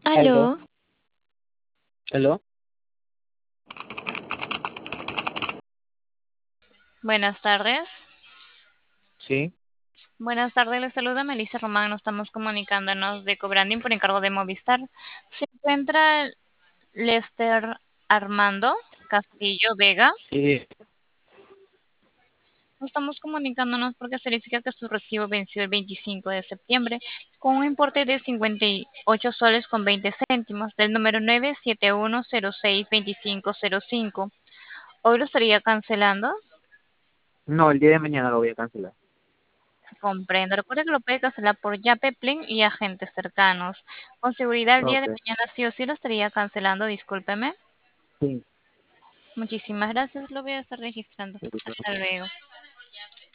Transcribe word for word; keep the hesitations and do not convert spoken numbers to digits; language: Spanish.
Aló, Aló, aló, buenas tardes. sí, Buenas tardes, les saluda Melissa Román. Nos estamos comunicándonos de Cobranding por encargo de Movistar. Se encuentra Lester Armando Castillo Vega. sí, Nos estamos comunicándonos porque se verifica que su recibo venció el veinticinco de septiembre con un importe de cincuenta y ocho soles con veinte céntimos del número nueve siete uno cero seis dos cinco cero cinco. Hoy lo estaría cancelando. no, el día de mañana lo voy a cancelar. Comprendo. Recuerde que lo puede cancelar por Yape, Plin y agentes cercanos. Con seguridad el día de Ok, mañana sí o sí lo estaría cancelando, discúlpeme. sí. Muchísimas gracias, lo voy a estar registrando. Hasta luego.